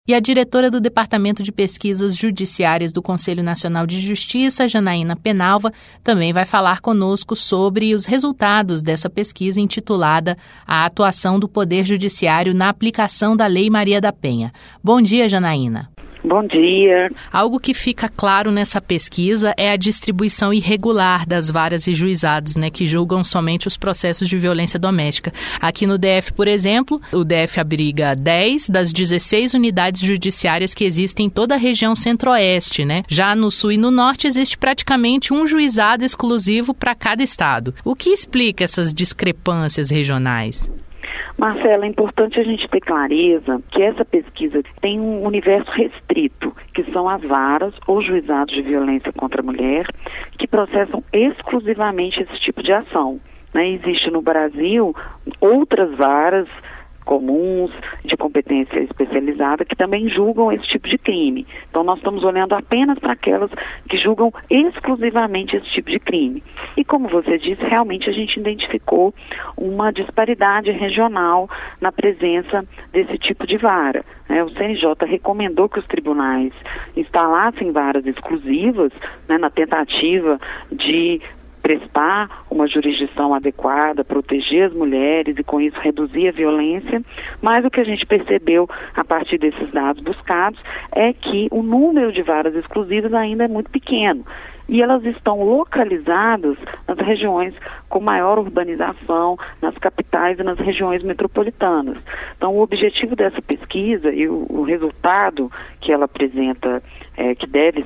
E a diretora do Departamento de Pesquisas Judiciárias do Conselho Nacional de Justiça, Janaína Penalva, também vai falar conosco sobre os resultados dessa pesquisa intitulada A Atuação do Poder Judiciário na Aplicação da Lei Maria da Penha. Bom dia, Janaína. Bom dia. Algo que fica claro nessa pesquisa é a distribuição irregular das varas e juizados, que julgam somente os processos de violência doméstica. Aqui no DF, por exemplo, o DF abriga 10 das 16 unidades judiciárias que existem em toda a região centro-oeste, Já no sul e no norte existe praticamente um juizado exclusivo para cada estado. O que explica essas discrepâncias regionais? Marcela, é importante a gente ter clareza que essa pesquisa tem um universo restrito, que são as varas ou juizados de violência contra a mulher, que processam exclusivamente esse tipo de ação. Existe no Brasil outras varas comuns, de competência especializada, que também julgam esse tipo de crime. Então, nós estamos olhando apenas para aquelas que julgam exclusivamente esse tipo de crime. E, como você disse, realmente a gente identificou uma disparidade regional na presença desse tipo de vara. O CNJ recomendou que os tribunais instalassem varas exclusivas, na tentativa de prestar uma jurisdição adequada, proteger as mulheres e com isso reduzir a violência, mas o que a gente percebeu a partir desses dados buscados é que o número de varas exclusivas ainda é muito pequeno e elas estão localizadas nas regiões com maior urbanização, nas capitais e nas regiões metropolitanas. Então, o objetivo dessa pesquisa e o resultado que ela apresenta, que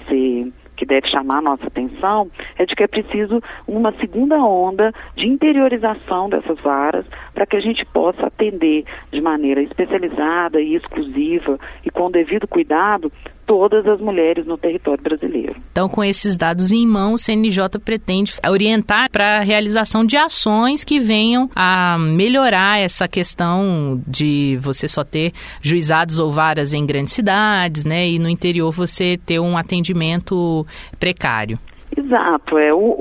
deve chamar a nossa atenção, é de que é preciso uma segunda onda de interiorização dessas varas para que a gente possa atender de maneira especializada e exclusiva e com devido cuidado todas as mulheres no território brasileiro. Então, com esses dados em mão, o CNJ pretende orientar para a realização de ações que venham a melhorar essa questão de você só ter juizados ou varas em grandes cidades, e no interior você ter um atendimento precário. Exato,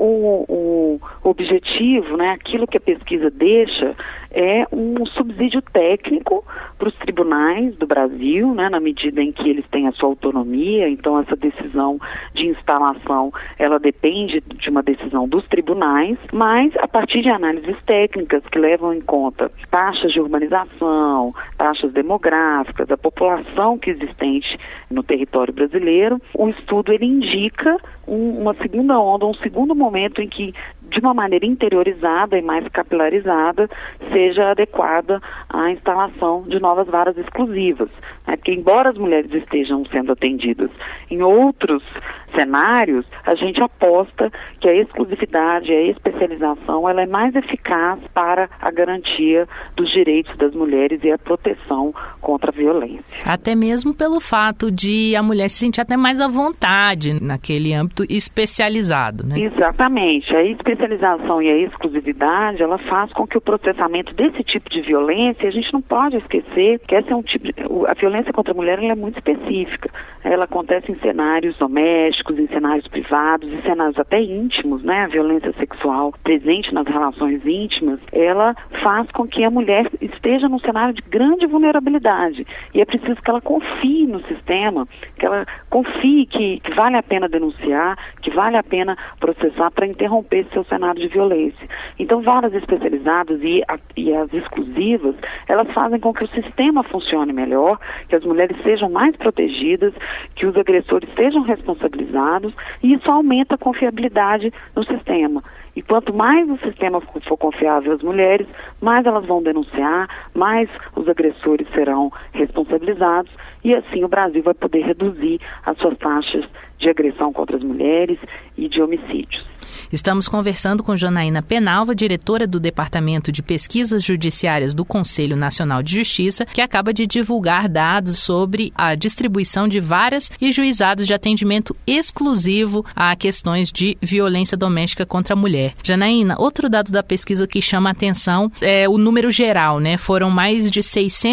o objetivo, aquilo que a pesquisa deixa é um subsídio técnico para os tribunais do Brasil, na medida em que eles têm a sua autonomia. Então, essa decisão de instalação, ela depende de uma decisão dos tribunais, mas a partir de análises técnicas que levam em conta taxas de urbanização, taxas demográficas, a população que é existente no território brasileiro, o estudo ele indica uma segunda onda, um segundo momento em que, de uma maneira interiorizada e mais capilarizada, seja adequada à instalação de novas varas exclusivas. Porque, embora as mulheres estejam sendo atendidas em outros cenários, a gente aposta que a exclusividade, a especialização, ela é mais eficaz para a garantia dos direitos das mulheres e a proteção contra a violência. Até mesmo pelo fato de a mulher se sentir até mais à vontade naquele âmbito especializado, Exatamente. A especialização e a exclusividade, ela faz com que o processamento desse tipo de violência, a gente não pode esquecer que esse é um tipo a violência contra a mulher ela é muito específica. Ela acontece em cenários domésticos, em cenários privados, em cenários até íntimos, A violência sexual presente nas relações íntimas, ela faz com que a mulher esteja num cenário de grande vulnerabilidade. E é preciso que ela confie no sistema, que ela confie que vale a pena denunciar, que vale a pena processar para interromper esse seu cenário de violência. Então, varas especializadas e as exclusivas, elas fazem com que o sistema funcione melhor, que as mulheres sejam mais protegidas, que os agressores sejam responsabilizados, e isso aumenta a confiabilidade no sistema. E quanto mais o sistema for confiável às mulheres, mais elas vão denunciar, mais os agressores serão responsabilizados, e assim o Brasil vai poder reduzir as suas taxas de agressão contra as mulheres e de homicídios. Estamos conversando com Janaína Penalva, diretora do Departamento de Pesquisas Judiciárias do Conselho Nacional de Justiça, que acaba de divulgar dados sobre a distribuição de varas e juizados de atendimento exclusivo a questões de violência doméstica contra a mulher. Janaína, outro dado da pesquisa que chama a atenção é o número geral, Foram mais de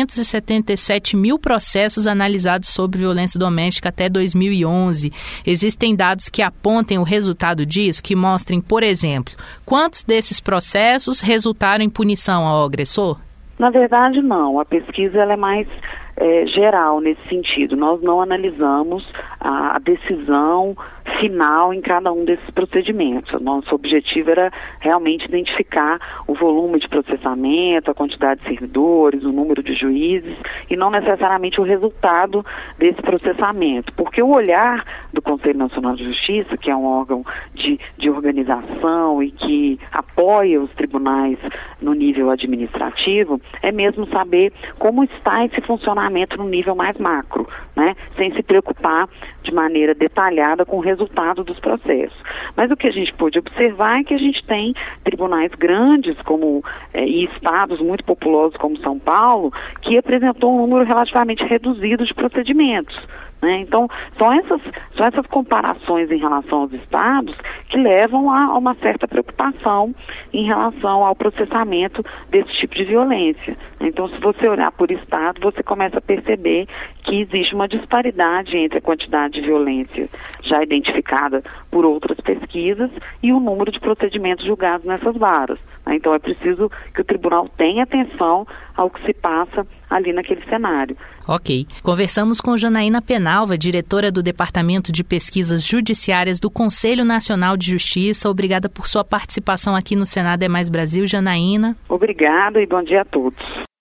677 mil processos analisados sobre violência doméstica até 2011. Existem dados que apontem o resultado disso, que mostrem, por exemplo, quantos desses processos resultaram em punição ao agressor? Na verdade, não. A pesquisa ela é mais geral nesse sentido. Nós não analisamos a decisão final em cada um desses procedimentos. Nosso objetivo era realmente identificar o volume de processamento, a quantidade de servidores, o número de juízes e não necessariamente o resultado desse processamento, porque o olhar do Conselho Nacional de Justiça, que é um órgão de organização e que apoia os tribunais no nível administrativo, é mesmo saber como está esse funcionamento no nível mais macro, né? Sem se preocupar de maneira detalhada com o resultado dos processos. Mas o que a gente pôde observar é que a gente tem tribunais grandes e estados muito populosos como São Paulo, que apresentou um número relativamente reduzido de procedimentos. Então, são essas comparações em relação aos estados que levam a uma certa preocupação em relação ao processamento desse tipo de violência. Então, se você olhar por estado, você começa a perceber que existe uma disparidade entre a quantidade de violência já identificada por outras pesquisas e o número de procedimentos julgados nessas varas. Então, é preciso que o tribunal tenha atenção ao que se passa ali naquele cenário. Ok. Conversamos com Janaína Penalva, diretora do Departamento de Pesquisas Judiciárias do Conselho Nacional de Justiça. Obrigada por sua participação aqui no Senado é Mais Brasil, Janaína. Obrigada e bom dia a todos.